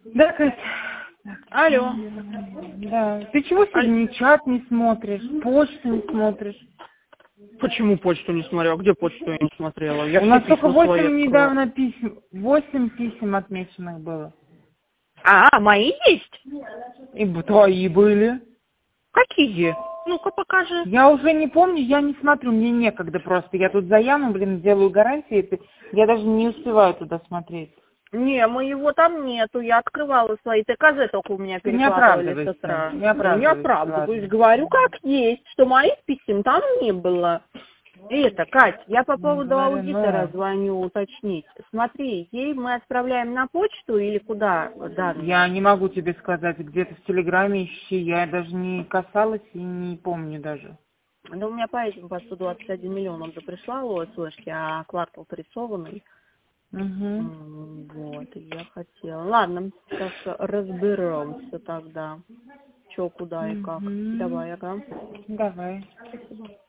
Да, Катя? Алло. Да. Ты чего сегодня ни чат не смотришь, почту не смотришь? Почему почту не смотрела? Где почту я не смотрела? Я У нас все только письма свои 8 открыла. недавно писем, 8 писем отмеченных было. А, мои есть? И твои были. Какие? Ну-ка покажи. Я уже не помню, я не смотрю, мне некогда просто. Я тут за Яну, делаю гарантии, я даже не успеваю туда смотреть. Не, моего там нету. Я открывала свои ТКЗ, только у меня Ты не перекладывали с оправдывайся, утра. не Не оправдывайся, оправдываюсь. ладно. Говорю, как есть, что моих писем там не было. Это, Кать, я по поводу Говорю, аудитора звоню уточнить. Смотри, ей мы отправляем на почту или куда данные? я не могу тебе сказать, где-то в Телеграме ищи, я даже не касалась и не помню даже. Да у меня по этим по 121 миллион он же пришла в слышки, а квартал прессованный. Угу. Вот, и я хотела. Ладно, сейчас разберемся тогда. Чё, куда и как. Угу. Давай, ага. Давай. Спасибо.